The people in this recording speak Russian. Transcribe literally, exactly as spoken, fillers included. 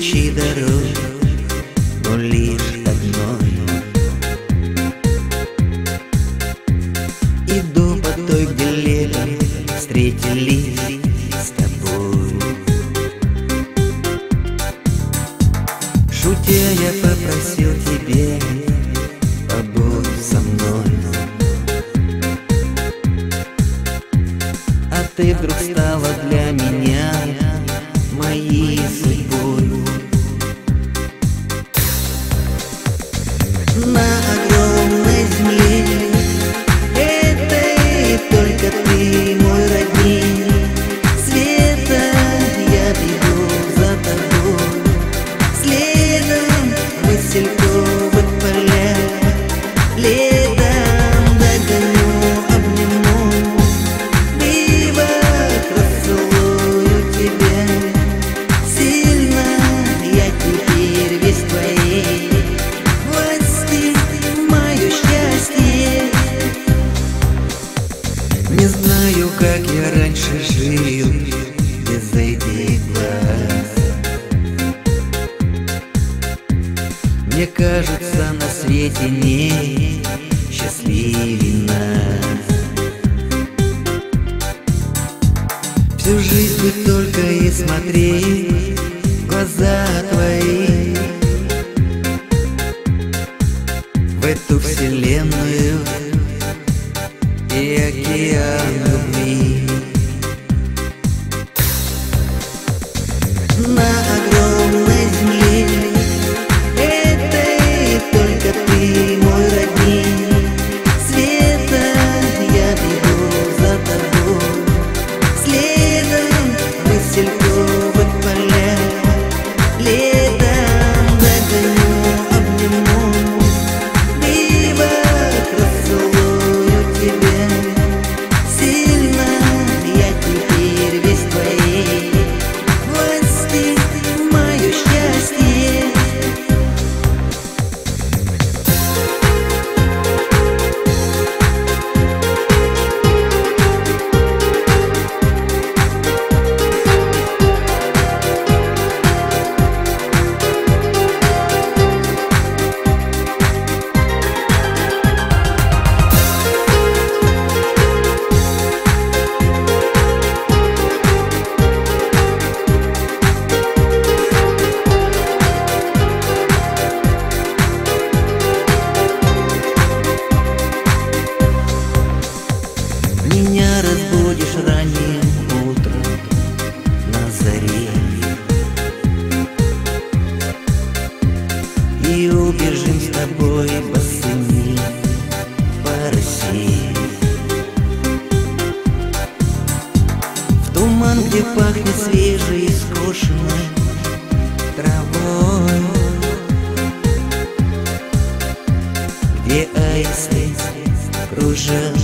тысячи дорог, но лишь одной. Иду по той, где летом встретились с тобой. Шутя я попросил тебя: побудь со мной. А ты вдруг стала для меня моей судьбой. На огромной земле этой только ты мой родник. Света, я бегу за тобой, следом васильковых поля. Летом догоню, обниму, либо поцелую тебя. Сильно я теперь весь твоей власти, мое счастье. Не знаю, как я раньше жил без этих глаз. Мне кажется, на свете не счастливее нас. Всю жизнь бы только и смотреть в глаза твои, в эту вселенную и океан любви. На огромной земле этой только ты мой родник. Света, я бегу за тобой, следом васильковых поля. Летом догоню, обниму, либо поцелую тебя. Сильно я теперь весь твоей власти, мое счастье. Меня разбудишь ранним утром на заре, и убежим с тобой босыми по России, в туман, где пахнет свежей и скошенной травой, где аисты кружат